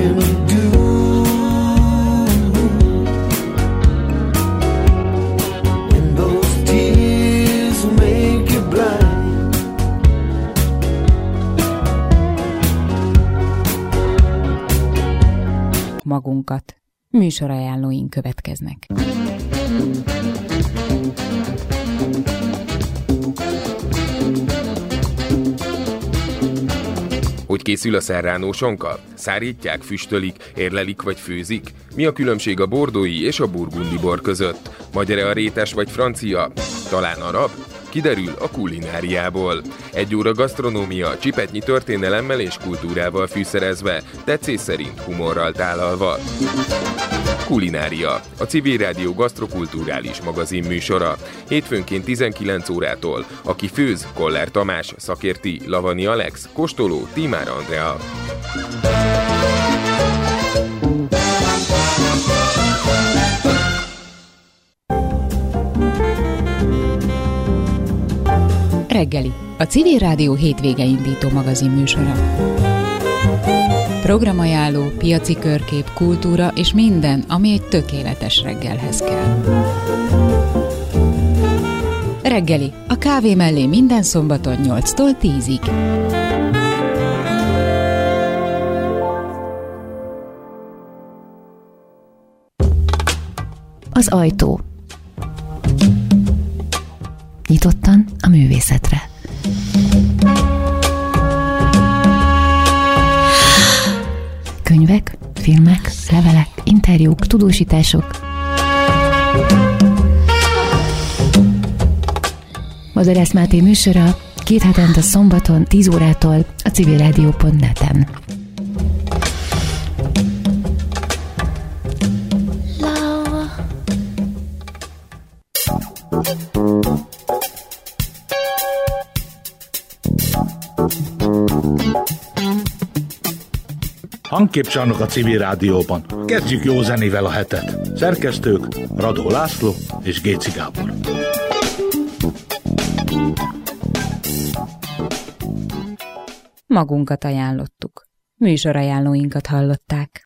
can you do when those tears make you blind? Magunkat. Műsorajánlóink következnek. Hogy készül a serrano sonka? Szárítják, füstölik, érlelik vagy főzik? Mi a különbség a bordói és a burgundi bor között? Magyar-e a rétes vagy francia? Talán arab? Kiderül a kulináriából. 1 óra gasztronómia, csipetnyi történelemmel és kultúrával fűszerezve, tetszés szerint humorral tálalva. Kulinária, a Civil Rádió gasztrokulturális magazin műsora. Hétfőnként 19 órától. Aki főz, Koller Tamás, szakérti, Lavani Alex, kóstoló, Tímár Andrea. Reggeli, a Civil Rádió hétvége indító magazin műsora. Programajánló, piaci körkép, kultúra és minden, ami egy tökéletes reggelhez kell. Reggeli, a kávé mellé minden szombaton 8-tól 10-ig. Az ajtó. Nyitottan a művészetre. Könyvek, filmek, levelek, interjúk, tudósítások. Madarász Máté műsora 2 hetente szombaton 10 órától a civilradio.net-en. Hangképcsarnok a Civil Rádióban. Kezdjük jó zenével a hetet. Szerkesztők Radó László és Géci Gábor. Magunkat ajánlottuk. Műsorajánlóinkat hallották.